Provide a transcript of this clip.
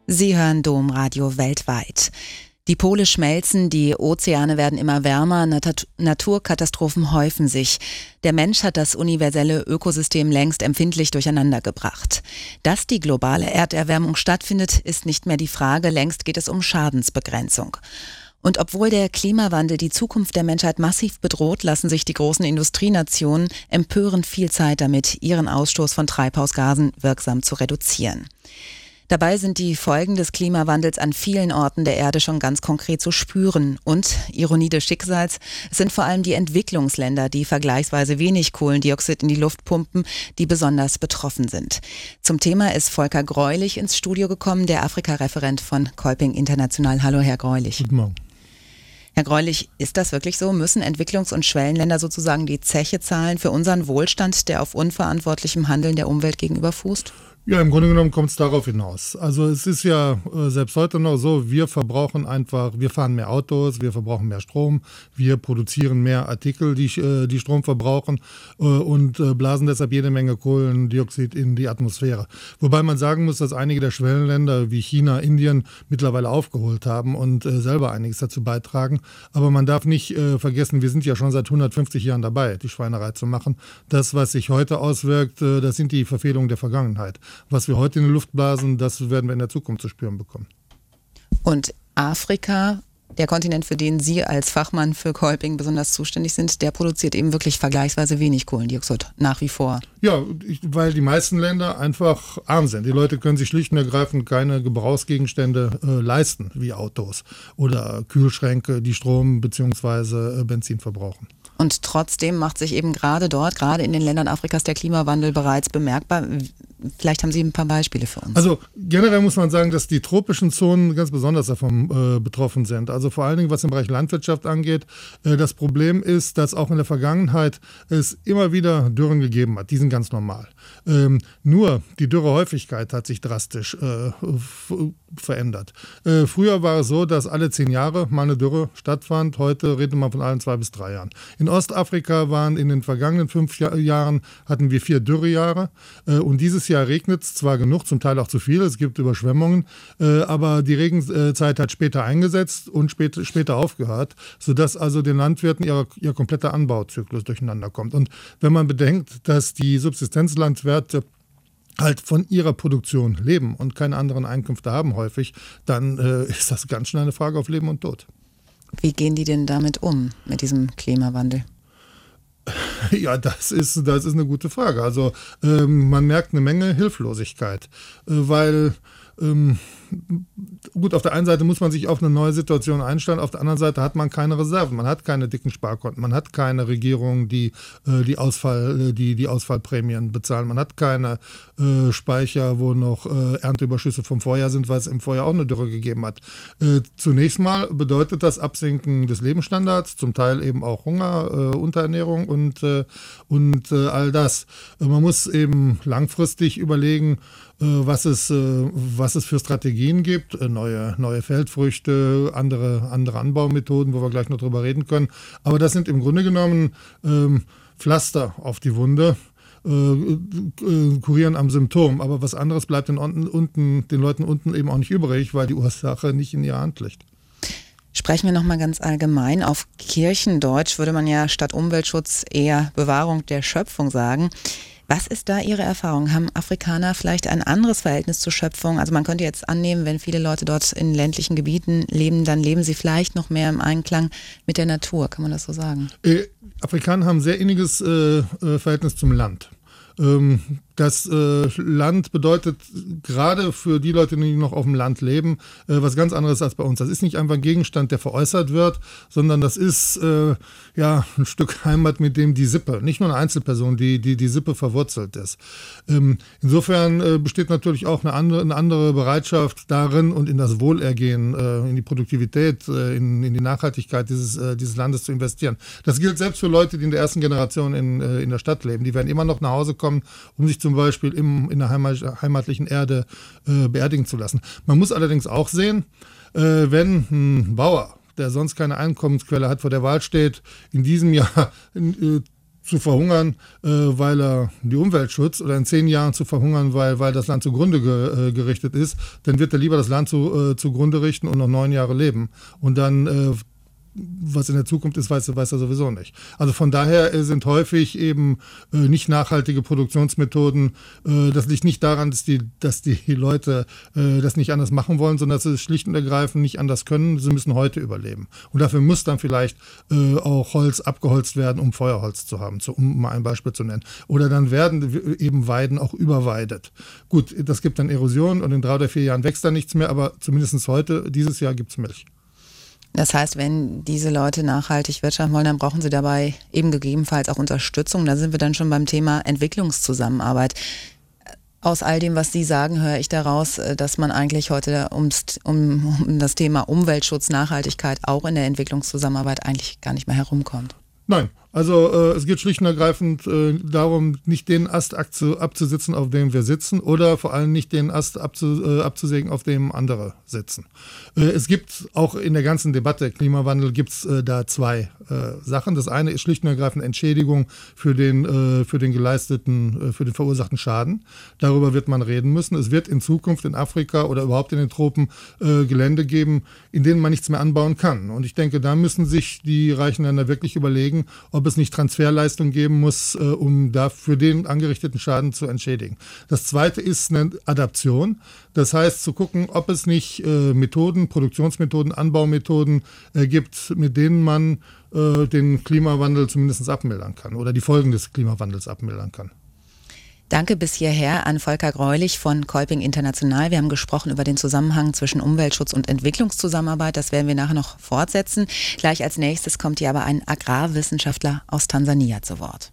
Sie hören Domradio weltweit. Die Pole schmelzen, die Ozeane werden immer wärmer, Naturkatastrophen häufen sich. Der Mensch hat das universelle Ökosystem längst empfindlich durcheinandergebracht. Dass die globale Erderwärmung stattfindet, ist nicht mehr die Frage, längst geht es um Schadensbegrenzung. Und obwohl der Klimawandel die Zukunft der Menschheit massiv bedroht, lassen sich die großen Industrienationen empörend viel Zeit damit, ihren Ausstoß von Treibhausgasen wirksam zu reduzieren. Dabei sind die Folgen des Klimawandels an vielen Orten der Erde schon ganz konkret zu spüren. Und, Ironie des Schicksals, es sind vor allem die Entwicklungsländer, die vergleichsweise wenig Kohlendioxid in die Luft pumpen, die besonders betroffen sind. Zum Thema ist Volker Greulich ins Studio gekommen, der Afrika-Referent von Kolping International. Hallo, Herr Greulich. Guten Morgen. Herr Greulich, ist das wirklich so? Müssen Entwicklungs- und Schwellenländer sozusagen die Zeche zahlen für unseren Wohlstand, der auf unverantwortlichem Handeln der Umwelt gegenüber fußt? Ja, im Grunde genommen kommt es darauf hinaus. Also es ist ja selbst heute noch so, wir fahren mehr Autos, wir verbrauchen mehr Strom, wir produzieren mehr Artikel, die Strom verbrauchen und blasen deshalb jede Menge Kohlendioxid in die Atmosphäre. Wobei man sagen muss, dass einige der Schwellenländer wie China, Indien mittlerweile aufgeholt haben und selber einiges dazu beitragen. Aber man darf nicht vergessen, wir sind ja schon seit 150 Jahren dabei, die Schweinerei zu machen. Das, was sich heute auswirkt, das sind die Verfehlungen der Vergangenheit. Was wir heute in die Luft blasen, das werden wir in der Zukunft zu spüren bekommen. Und Afrika, der Kontinent, für den Sie als Fachmann für Kolping besonders zuständig sind, der produziert eben wirklich vergleichsweise wenig Kohlendioxid, nach wie vor. Ja, weil die meisten Länder einfach arm sind. Die Leute können sich schlicht und ergreifend keine Gebrauchsgegenstände leisten, wie Autos oder Kühlschränke, die Strom bzw. Benzin verbrauchen. Und trotzdem macht sich eben gerade dort, gerade in den Ländern Afrikas, der Klimawandel bereits bemerkbar. Vielleicht haben Sie ein paar Beispiele für uns. Also generell muss man sagen, dass die tropischen Zonen ganz besonders davon betroffen sind. Also vor allen Dingen, was im Bereich Landwirtschaft angeht. Das Problem ist, dass auch in der Vergangenheit es immer wieder Dürren gegeben hat. Die sind ganz normal. Nur die Dürrehäufigkeit hat sich drastisch verändert. Früher war es so, dass alle 10 Jahre mal eine Dürre stattfand. Heute redet man von allen 2 bis 3 Jahren. In Ostafrika waren in den vergangenen 5 Jahren hatten wir 4 Dürrejahre. Und dieses Jahr regnet es zwar genug, zum Teil auch zu viel. Es gibt Überschwemmungen. Aber die Regenzeit hat später eingesetzt und später aufgehört, sodass also den Landwirten ihr kompletter Anbauzyklus durcheinander kommt. Und wenn man bedenkt, dass die Subsistenzlandwirte halt von ihrer Produktion leben und keine anderen Einkünfte haben häufig, dann ist das ganz schnell eine Frage auf Leben und Tod. Wie gehen die denn damit um, mit diesem Klimawandel? Ja, das ist eine gute Frage. Also man merkt eine Menge Hilflosigkeit, weil gut, auf der einen Seite muss man sich auf eine neue Situation einstellen, auf der anderen Seite hat man keine Reserven, man hat keine dicken Sparkonten, man hat keine Regierung, die Ausfallprämien bezahlen, man hat keine Speicher, wo noch Ernteüberschüsse vom Vorjahr sind, weil es im Vorjahr auch eine Dürre gegeben hat. Zunächst mal bedeutet das Absinken des Lebensstandards, zum Teil eben auch Hunger, Unterernährung und all das. Man muss eben langfristig überlegen, was es für Strategien gibt, neue Feldfrüchte, andere Anbaumethoden, wo wir gleich noch drüber reden können. Aber das sind im Grunde genommen Pflaster auf die Wunde, kurieren am Symptom. Aber was anderes bleibt den Leuten unten eben auch nicht übrig, weil die Ursache nicht in ihrer Hand liegt. Sprechen wir nochmal ganz allgemein. Auf Kirchendeutsch würde man ja statt Umweltschutz eher Bewahrung der Schöpfung sagen. Was ist da Ihre Erfahrung? Haben Afrikaner vielleicht ein anderes Verhältnis zur Schöpfung? Also man könnte jetzt annehmen, wenn viele Leute dort in ländlichen Gebieten leben, dann leben sie vielleicht noch mehr im Einklang mit der Natur. Kann man das so sagen? Afrikaner haben ein sehr inniges Verhältnis zum Land. Das Land bedeutet gerade für die Leute, die noch auf dem Land leben, was ganz anderes als bei uns. Das ist nicht einfach ein Gegenstand, der veräußert wird, sondern das ist ein Stück Heimat, mit dem die Sippe, nicht nur eine Einzelperson, die Sippe verwurzelt ist. Insofern besteht natürlich auch eine andere Bereitschaft darin und in das Wohlergehen, in die Produktivität, in die Nachhaltigkeit dieses Landes zu investieren. Das gilt selbst für Leute, die in der ersten Generation in der Stadt leben. Die werden immer noch nach Hause kommen, um sich zum Beispiel in der heimatlichen Erde beerdigen zu lassen. Man muss allerdings auch sehen, wenn ein Bauer, der sonst keine Einkommensquelle hat, vor der Wahl steht, in diesem Jahr zu verhungern, weil er die Umwelt schützt, oder in 10 Jahren zu verhungern, weil das Land zugrunde gerichtet ist, dann wird er lieber das Land zugrunde richten und noch 9 Jahre leben. Und dann was in der Zukunft ist, weiß er sowieso nicht. Also von daher sind häufig eben nicht nachhaltige Produktionsmethoden. Das liegt nicht daran, dass die Leute das nicht anders machen wollen, sondern dass sie es schlicht und ergreifend nicht anders können. Sie müssen heute überleben. Und dafür muss dann vielleicht auch Holz abgeholzt werden, um Feuerholz zu haben, um mal ein Beispiel zu nennen. Oder dann werden eben Weiden auch überweidet. Gut, das gibt dann Erosion und in 3 oder 4 Jahren wächst da nichts mehr, aber zumindest heute, dieses Jahr gibt es Milch. Das heißt, wenn diese Leute nachhaltig wirtschaften wollen, dann brauchen sie dabei eben gegebenenfalls auch Unterstützung. Da sind wir dann schon beim Thema Entwicklungszusammenarbeit. Aus all dem, was Sie sagen, höre ich daraus, dass man eigentlich heute um das Thema Umweltschutz, Nachhaltigkeit auch in der Entwicklungszusammenarbeit eigentlich gar nicht mehr herumkommt. Nein, also es geht schlicht und ergreifend darum, nicht den Ast abzusitzen, auf dem wir sitzen, oder vor allem nicht den Ast abzusägen, auf dem andere sitzen. Es gibt auch in der ganzen Debatte Klimawandel gibt's da 2 Sachen. Das eine ist schlicht und ergreifend Entschädigung für den verursachten Schaden. Darüber wird man reden müssen. Es wird in Zukunft in Afrika oder überhaupt in den Tropen Gelände geben, in denen man nichts mehr anbauen kann. Und ich denke, da müssen sich die reichen Länder wirklich überlegen, ob es nicht Transferleistung geben muss, um dafür den angerichteten Schaden zu entschädigen. Das zweite ist eine Adaption. Das heißt, zu gucken, ob es nicht Produktionsmethoden, Anbaumethoden gibt, mit denen man den Klimawandel zumindest abmildern kann oder die Folgen des Klimawandels abmildern kann. Danke bis hierher an Volker Greulich von Kolping International. Wir haben gesprochen über den Zusammenhang zwischen Umweltschutz und Entwicklungszusammenarbeit. Das werden wir nachher noch fortsetzen. Gleich als nächstes kommt hier aber ein Agrarwissenschaftler aus Tansania zu Wort.